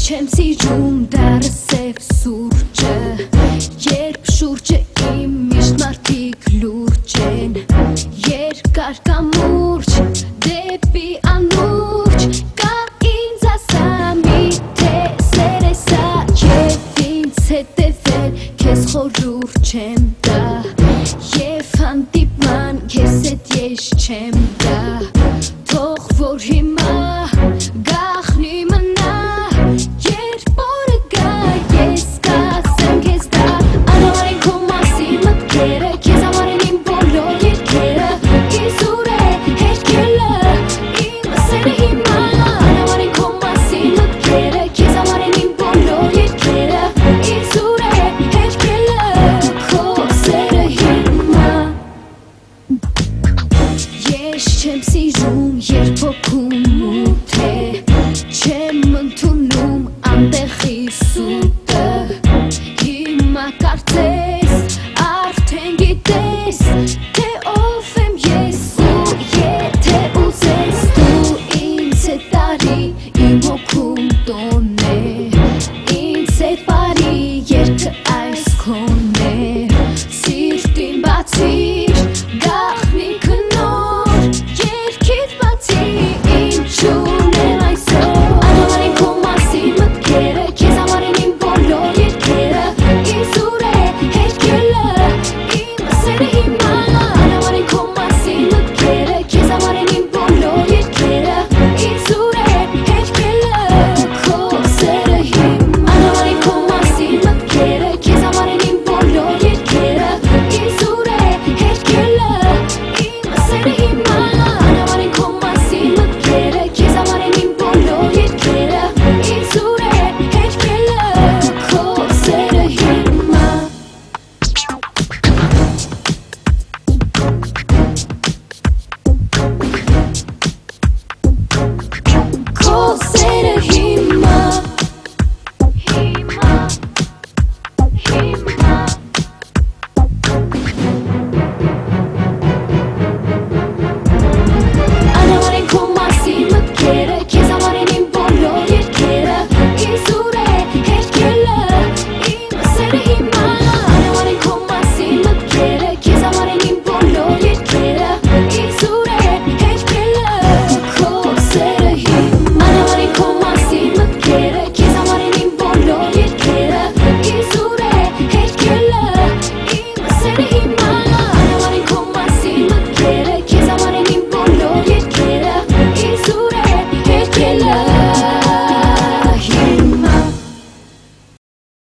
Չեմ սիրում դեռ սև սուրճը, երբ շուրջը իմ միշտ մարդիկ լուրջ են, երկար կամուրջ դեպի անուրջ, կա ինձ ասա միթե սեր է սա, և ինձ հետևել քեզ խորուրդ չեմ տա, և հանդիպման քեզ հետ ես չեմ գա, թող որ հիմա գախնի մնա, երբ օրը գա ես կասեմ քեզ դա, անհամար են քո մասին մտքերը, քեզ համար են իմ բոլոր երգերը, իզուր է հերքելը, իմ սերը հիմա, անհամար են քո մասին մտքերը, քեզ համար են իմ բոլոր երգերը, իզուր է հերքելը, քո սերը հիմա։ Ես չեմ սիրում, երբ հոգում մութ է, չեմ ընդունում անտեղի սուտը, հիմա կարծես արդեն գիտես, թե ով եմ ես ու եթե ուզես դու ինձ հետ տարի, իմ հոգում տոն է, ինձ հետ բարի երգը այս քոն է, սիրտին բացիր, գաղտնիքը նոր, երգից բացի ինչու՞ն եմ այսօր, անհամար են քո մասին մտքերը, քեզ համար են իմ բոլոր երգերը, իզուր է հերքելը, իմ սերը հիմա, անհամար են քո մասին մտքերը, քեզ համար են իմ բոլոր երգերը, իզուր է հերքելը, քո սերը հիմա, անհամար են քո մասին մտքերը, քեզ համար են իմ բոլոր երգերը, իզուր է հերքելը, իմ սերը հիմա, անհամար են քո մասին մտքերը, քեզ համար են իմ բոլոր երգերը, իզուր է հերքելը, քո սերը հիմա։ Քո սերը հիմա, հիմա, հիմա, անհամար են քո մասին մտքերը, քեզ համար են իմ բոլոր երգերը, իզուր է հերքելը, իմ սերը հիմա, անհամար են քո մասին մտքերը, քեզ համար են իմ բոլոր երգերը, իզուր է հերքելը, քո սերը հիմա, անհամար են քո մասին մտքերը, քեզ համար են իմ բոլոր երգերը, իզուր է հերքելը, իմ սերը հիմա, անհամար են քո մասին մտքերը, քեզ համար են իմ բոլոր երգերը, իզուր է հերքելը